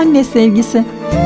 anne sevgisi.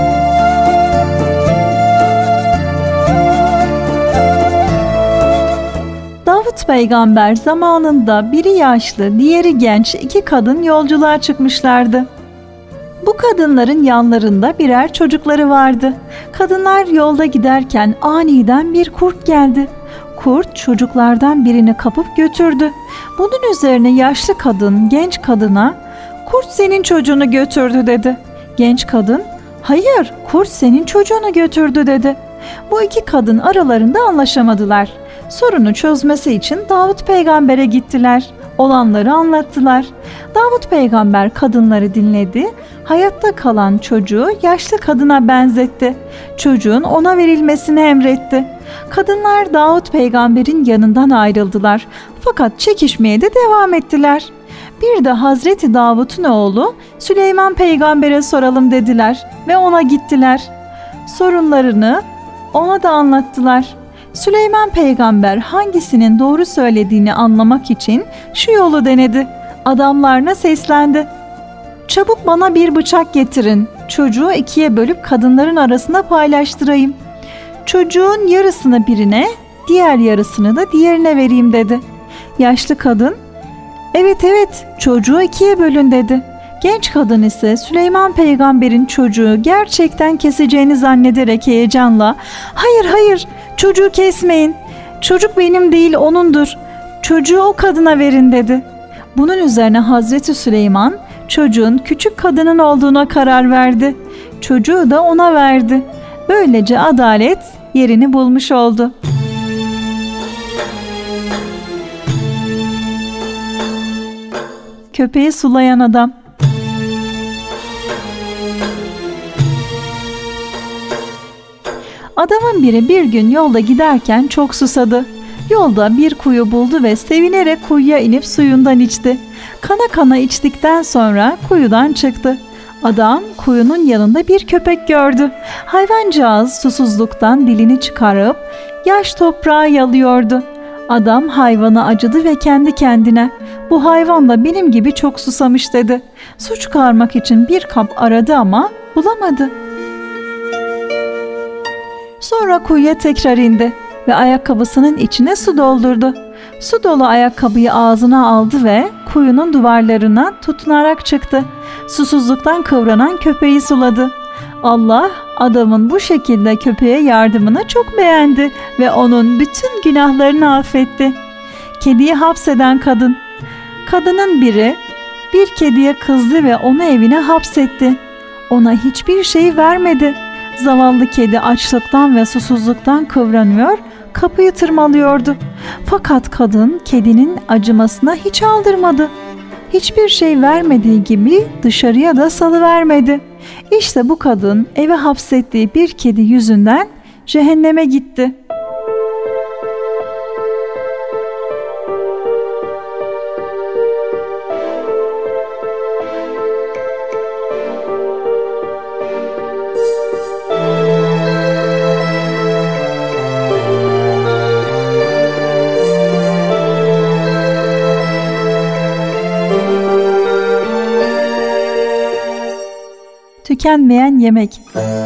Davut peygamber zamanında biri yaşlı, diğeri genç iki kadın yolculuğa çıkmışlardı. Bu kadınların yanlarında birer çocukları vardı. Kadınlar yolda giderken aniden bir kurt geldi. Kurt çocuklardan birini kapıp götürdü. Bunun üzerine yaşlı kadın genç kadına "Kurt senin çocuğunu götürdü" dedi. Genç kadın "Hayır, kurt senin çocuğunu götürdü" dedi. Bu iki kadın aralarında anlaşamadılar. Sorunu çözmesi için Davut peygambere gittiler. Olanları anlattılar. Davut peygamber kadınları dinledi. Hayatta kalan çocuğu yaşlı kadına benzetti. Çocuğun ona verilmesini emretti. Kadınlar Davut peygamberin yanından ayrıldılar. Fakat çekişmeye de devam ettiler. Bir de Hazreti Davut'un oğlu Süleyman peygambere soralım dediler ve ona gittiler. Sorunlarını ona da anlattılar. Süleyman peygamber hangisinin doğru söylediğini anlamak için şu yolu denedi. Adamlarına seslendi. "Çabuk bana bir bıçak getirin. Çocuğu ikiye bölüp kadınların arasında paylaştırayım. Çocuğun yarısını birine, diğer yarısını da diğerine vereyim" dedi. Yaşlı kadın, Evet, çocuğu ikiye bölün" dedi. Genç kadın ise Süleyman peygamberin çocuğu gerçekten keseceğini zannederek heyecanla Hayır, çocuğu kesmeyin. Çocuk benim değil, onundur. Çocuğu o kadına verin" dedi. Bunun üzerine Hazreti Süleyman çocuğun küçük kadının olduğuna karar verdi. Çocuğu da ona verdi. Böylece adalet yerini bulmuş oldu. Köpeği sulayan adam. Adamın biri bir gün yolda giderken çok susadı. Yolda bir kuyu buldu ve sevinerek kuyuya inip suyundan içti. Kana kana içtikten sonra kuyudan çıktı. Adam kuyunun yanında bir köpek gördü. Hayvancağız susuzluktan dilini çıkarıp yaş toprağa yalıyordu. Adam hayvana acıdı ve kendi kendine "Bu hayvan da benim gibi çok susamış" dedi. Su çıkarmak için bir kap aradı ama bulamadı. Sonra kuyuya tekrar indi ve ayakkabısının içine su doldurdu. Su dolu ayakkabıyı ağzına aldı ve kuyunun duvarlarına tutunarak çıktı. Susuzluktan kıvranan köpeği suladı. Allah adamın bu şekilde köpeğe yardımını çok beğendi ve onun bütün günahlarını affetti. Kediyi hapseden kadın. Kadının biri bir kediye kızdı ve onu evine hapsetti. Ona hiçbir şey vermedi. Zavallı kedi açlıktan ve susuzluktan kıvranıyor, kapıyı tırmalıyordu. Fakat kadın kedinin acımasına hiç aldırmadı. Hiçbir şey vermediği gibi dışarıya da salıvermedi. İşte bu kadın eve hapsettiği bir kedi yüzünden cehenneme gitti. Tükenmeyen yemek.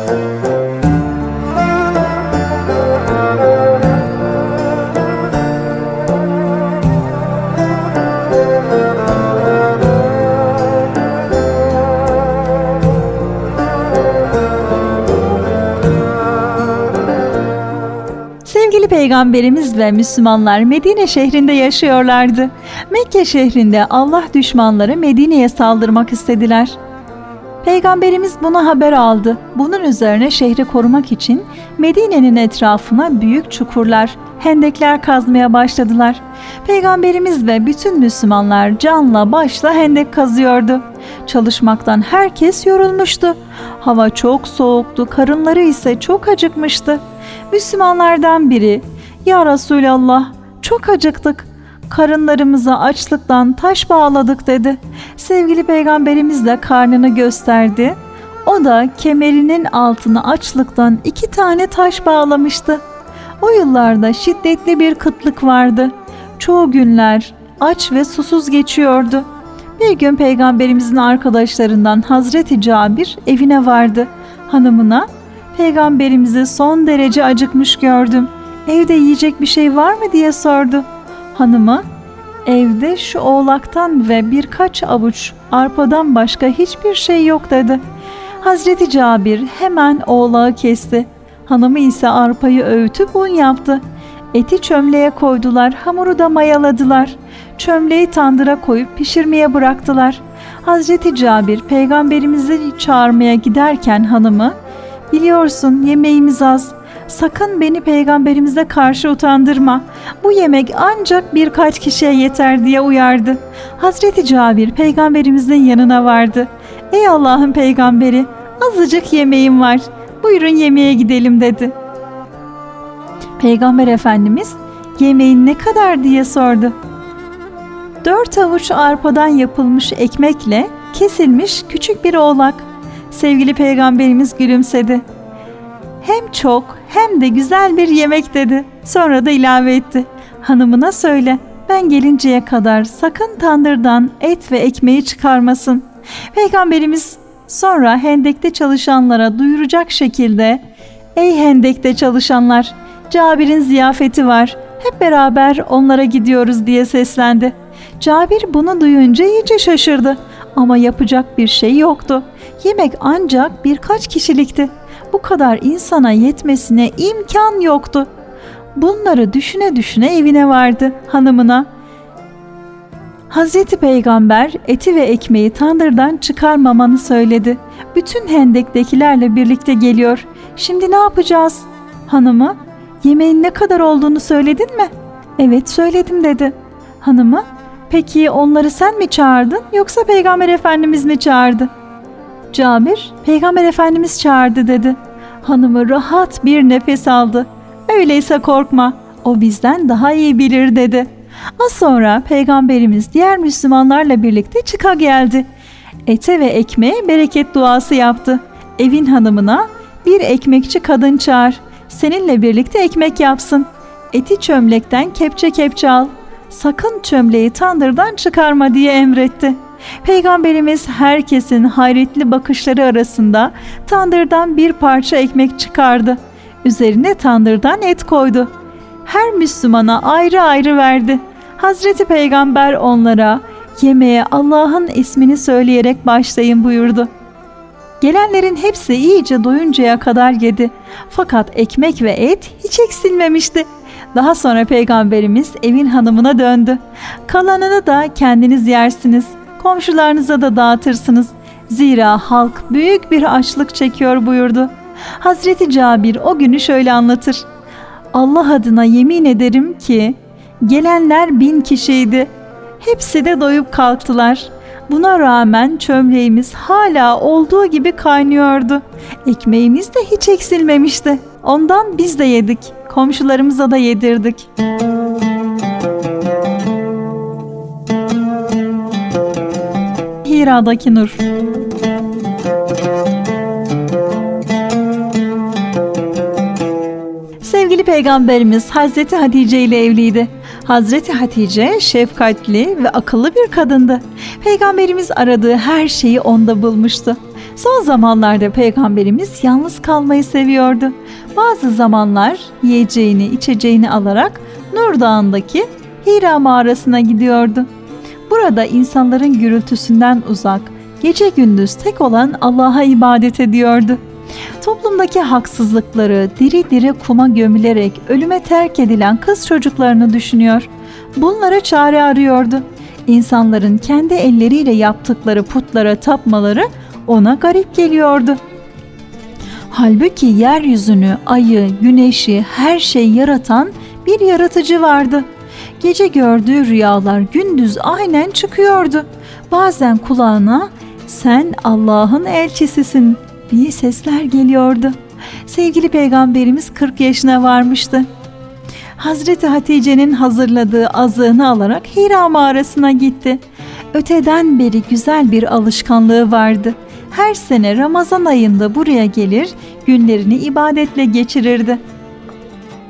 Sevgili Peygamberimiz ve Müslümanlar Medine şehrinde yaşıyorlardı. Mekke şehrinde Allah düşmanları Medine'ye saldırmak istediler. Peygamberimiz buna haber aldı. Bunun üzerine şehri korumak için Medine'nin etrafına büyük çukurlar, hendekler kazmaya başladılar. Peygamberimiz ve bütün Müslümanlar canla başla hendek kazıyordu. Çalışmaktan herkes yorulmuştu. Hava çok soğuktu, karınları ise çok acıkmıştı. Müslümanlardan biri, "Ya Resulallah, çok acıktık. Karınlarımıza açlıktan taş bağladık" dedi. Sevgili Peygamberimiz de karnını gösterdi. O da kemerinin altına açlıktan 2 tane taş bağlamıştı. O yıllarda şiddetli bir kıtlık vardı. Çoğu günler aç ve susuz geçiyordu. Bir gün Peygamberimizin arkadaşlarından Hazreti Cabir evine vardı. Hanımına, "Peygamberimizi son derece acıkmış gördüm. Evde yiyecek bir şey var mı?" diye sordu. Hanımı, "Evde şu oğlaktan ve birkaç avuç arpadan başka hiçbir şey yok," dedi. Hazreti Cabir hemen oğlağı kesti. Hanımı ise arpayı öğütüp un yaptı. Eti çömleğe koydular, hamuru da mayaladılar. Çömleği tandıra koyup pişirmeye bıraktılar. Hazreti Cabir Peygamberimizi çağırmaya giderken hanımı, "Biliyorsun yemeğimiz az. Sakın beni Peygamberimize karşı utandırma. Bu yemek ancak birkaç kişiye yeter," diye uyardı. Hazreti Cabir Peygamberimizin yanına vardı. "Ey Allah'ın peygamberi, azıcık yemeğim var. Buyurun yemeğe gidelim," dedi. Peygamber Efendimiz, "Yemeğin ne kadar?" diye sordu. 4 avuç arpadan yapılmış ekmekle kesilmiş küçük bir oğlak. Sevgili Peygamberimiz gülümsedi. "Hem çok hem de güzel bir yemek," dedi. Sonra da ilave etti. "Hanımına söyle, ben gelinceye kadar sakın tandırdan et ve ekmeği çıkarmasın." Peygamberimiz sonra hendekte çalışanlara duyuracak şekilde, "Ey hendekte çalışanlar, Cabir'in ziyafeti var. Hep beraber onlara gidiyoruz," diye seslendi. Cabir bunu duyunca iyice şaşırdı. Ama yapacak bir şey yoktu. Yemek ancak birkaç kişilikti. Bu kadar insana yetmesine imkan yoktu. Bunları düşüne düşüne evine vardı. Hanımına, Hazreti Peygamber eti ve ekmeği tandırdan çıkarmamanı söyledi. Bütün hendektekilerle birlikte geliyor. Şimdi ne yapacağız? Hanımı, "Yemeğin ne kadar olduğunu söyledin mi?" "Evet söyledim," dedi. Hanımı, "Peki onları sen mi çağırdın yoksa Peygamber Efendimiz mi çağırdı?" Cabir, "Peygamber Efendimiz çağırdı," dedi. Hanımı rahat bir nefes aldı. "Öyleyse korkma, o bizden daha iyi bilir," dedi. Az sonra Peygamberimiz diğer Müslümanlarla birlikte çıka geldi. Ete ve ekmeğe bereket duası yaptı. Evin hanımına, "Bir ekmekçi kadın çağır, seninle birlikte ekmek yapsın. Eti çömlekten kepçe kepçe al. Sakın çömleği tandırdan çıkarma," diye emretti. Peygamberimiz herkesin hayretli bakışları arasında tandırdan bir parça ekmek çıkardı. Üzerine tandırdan et koydu. Her Müslümana ayrı ayrı verdi. Hazreti Peygamber onlara, "Yemeğe Allah'ın ismini söyleyerek başlayın," buyurdu. Gelenlerin hepsi iyice doyuncaya kadar yedi. Fakat ekmek ve et hiç eksilmemişti. Daha sonra Peygamberimiz evin hanımına döndü. "Kalanını da kendiniz yersiniz, komşularınıza da dağıtırsınız. Zira halk büyük bir açlık çekiyor," buyurdu. Hazreti Cabir o günü şöyle anlatır. "Allah adına yemin ederim ki gelenler 1000 kişiydi. Hepsi de doyup kalktılar. Buna rağmen çömleğimiz hala olduğu gibi kaynıyordu. Ekmeğimiz de hiç eksilmemişti. Ondan biz de yedik, komşularımıza da yedirdik." Hira'daki Nur. Sevgili Peygamberimiz Hazreti Hatice ile evliydi. Hazreti Hatice şefkatli ve akıllı bir kadındı. Peygamberimiz aradığı her şeyi onda bulmuştu. Son zamanlarda Peygamberimiz yalnız kalmayı seviyordu. Bazı zamanlar yiyeceğini, içeceğini alarak Nur Dağı'ndaki Hira mağarasına gidiyordu. Burada insanların gürültüsünden uzak, gece gündüz tek olan Allah'a ibadet ediyordu. Toplumdaki haksızlıkları diri diri kuma gömülerek ölüme terk edilen kız çocuklarını düşünüyor. Bunlara çare arıyordu. İnsanların kendi elleriyle yaptıkları putlara tapmaları ona garip geliyordu. Halbuki yeryüzünü, ayı, güneşi, her şeyi yaratan bir yaratıcı vardı. Gece gördüğü rüyalar gündüz aynen çıkıyordu. Bazen kulağına "Sen Allah'ın elçisisin" diye sesler geliyordu. Sevgili Peygamberimiz 40 yaşına varmıştı. Hazreti Hatice'nin hazırladığı azığını alarak Hira mağarasına gitti. Öteden beri güzel bir alışkanlığı vardı. Her sene Ramazan ayında buraya gelir, günlerini ibadetle geçirirdi.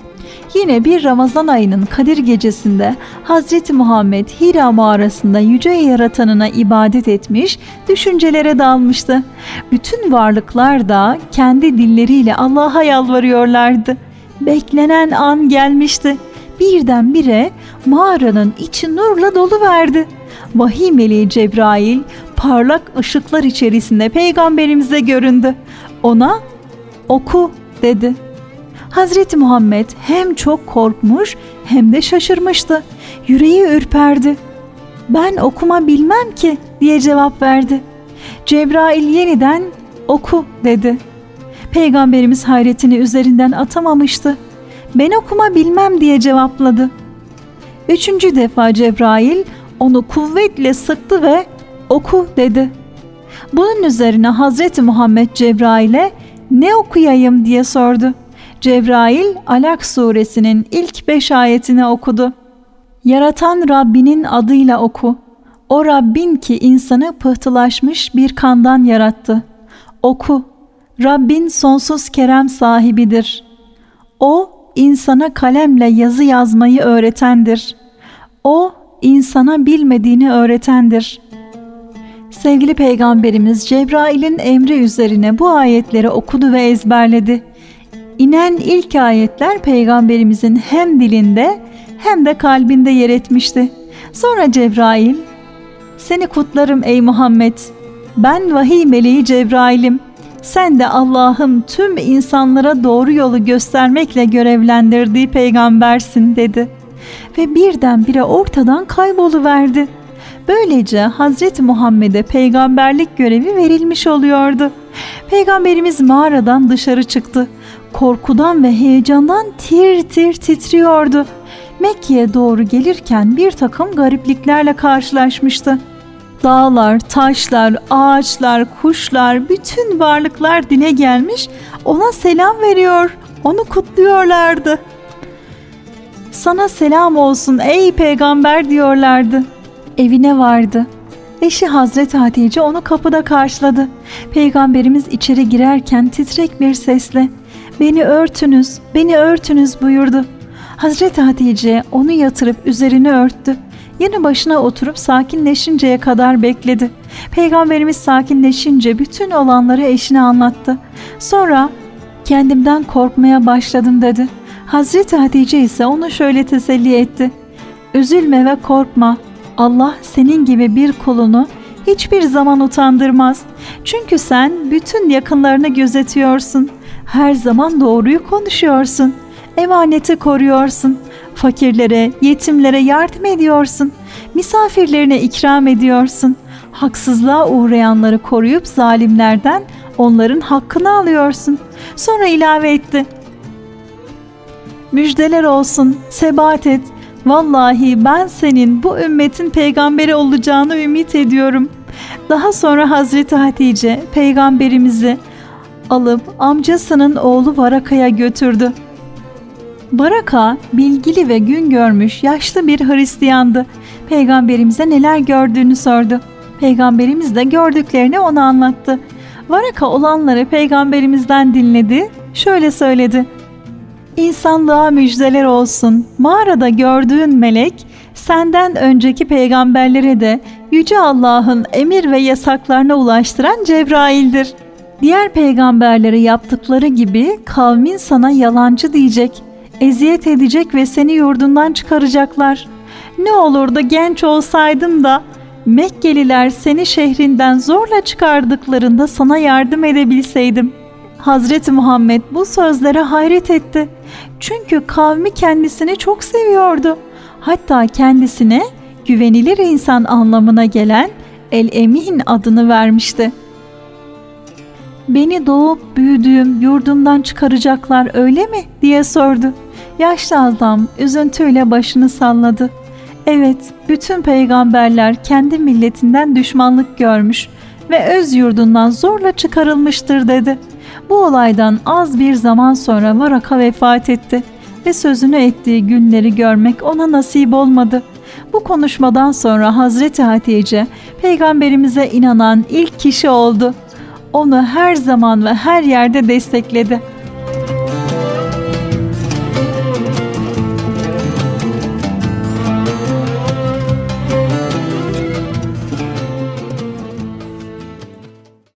Yine bir Ramazan ayının Kadir gecesinde Hazreti Muhammed Hira mağarasında Yüce Yaratanına ibadet etmiş, düşüncelere dalmıştı. Bütün varlıklar da kendi dilleriyle Allah'a yalvarıyorlardı. Beklenen an gelmişti. Birdenbire mağaranın içi nurla doluverdi. Vahiy meleği Cebrail parlak ışıklar içerisinde peygamberimize göründü. Ona "Oku" dedi. Hazreti Muhammed hem çok korkmuş hem de şaşırmıştı. Yüreği ürperdi. "Ben okuma bilmem ki" diye cevap verdi. Cebrail yeniden "Oku" dedi. Peygamberimiz hayretini üzerinden atamamıştı. "Ben okuma bilmem" diye cevapladı. Üçüncü defa Cebrail onu kuvvetle sıktı ve "Oku" dedi. Bunun üzerine Hazreti Muhammed Cebrail'e "Ne okuyayım?" diye sordu. Cebrail Alak suresinin ilk 5 ayetini okudu. "Yaratan Rabbinin adıyla oku. O Rabbin ki insanı pıhtılaşmış bir kandan yarattı. Oku. Rabbin sonsuz kerem sahibidir. O insana kalemle yazı yazmayı öğretendir. O insana bilmediğini öğretendir." Sevgili Peygamberimiz Cebrail'in emri üzerine bu ayetleri okudu ve ezberledi. İnen ilk ayetler Peygamberimizin hem dilinde hem de kalbinde yer etmişti. Sonra Cebrail, "Seni kutlarım ey Muhammed. Ben vahiy meleği Cebrail'im. Sen de Allah'ın tüm insanlara doğru yolu göstermekle görevlendirdiği peygambersin" dedi. Ve birdenbire ortadan kayboluverdi. Böylece Hazreti Muhammed'e peygamberlik görevi verilmiş oluyordu. Peygamberimiz mağaradan dışarı çıktı. Korkudan ve heyecandan tir tir titriyordu. Mekke'ye doğru gelirken bir takım garipliklerle karşılaşmıştı. Dağlar, taşlar, ağaçlar, kuşlar, bütün varlıklar dile gelmiş, ona selam veriyor, onu kutluyorlardı. "Sana selam olsun ey peygamber" diyorlardı. Evine vardı. Eşi Hazreti Hatice onu kapıda karşıladı. Peygamberimiz içeri girerken titrek bir sesle "Beni örtünüz, beni örtünüz" buyurdu. Hazreti Hatice onu yatırıp üzerini örttü. Yanı başına oturup sakinleşinceye kadar bekledi. Peygamberimiz sakinleşince bütün olanları eşine anlattı. Sonra "Kendimden korkmaya başladım" dedi. Hazreti Hatice ise onu şöyle teselli etti. "Üzülme ve korkma. Allah senin gibi bir kulunu hiçbir zaman utandırmaz. Çünkü sen bütün yakınlarını gözetiyorsun. Her zaman doğruyu konuşuyorsun. Emaneti koruyorsun. Fakirlere, yetimlere yardım ediyorsun. Misafirlerine ikram ediyorsun. Haksızlığa uğrayanları koruyup zalimlerden onların hakkını alıyorsun." Sonra ilave etti. "Müjdeler olsun, sebat et. Vallahi ben senin bu ümmetin peygamberi olacağını ümit ediyorum." Daha sonra Hazreti Hatice peygamberimizi alıp amcasının oğlu Varaka'ya götürdü. Varaka bilgili ve gün görmüş yaşlı bir Hristiyandı. Peygamberimize neler gördüğünü sordu. Peygamberimiz de gördüklerini ona anlattı. Varaka olanları peygamberimizden dinledi. Şöyle söyledi. "İnsanlığa müjdeler olsun. Mağarada gördüğün melek senden önceki peygamberlere de Yüce Allah'ın emir ve yasaklarına ulaştıran Cebrail'dir. Diğer peygamberlere yaptıkları gibi kavmin sana yalancı diyecek, eziyet edecek ve seni yurdundan çıkaracaklar. Ne olur da genç olsaydım da Mekkeliler seni şehrinden zorla çıkardıklarında sana yardım edebilseydim." Hazreti Muhammed bu sözlere hayret etti. Çünkü kavmi kendisini çok seviyordu. Hatta kendisine güvenilir insan anlamına gelen El-Emin adını vermişti. "Beni doğup büyüdüğüm yurdumdan çıkaracaklar öyle mi?" diye sordu. Yaşlı adam üzüntüyle başını salladı. "Evet, bütün peygamberler kendi milletinden düşmanlık görmüş ve öz yurdundan zorla çıkarılmıştır" dedi. Bu olaydan az bir zaman sonra Varaka vefat etti ve sözünü ettiği günleri görmek ona nasip olmadı. Bu konuşmadan sonra Hazreti Hatice peygamberimize inanan ilk kişi oldu. Onu her zaman ve her yerde destekledi.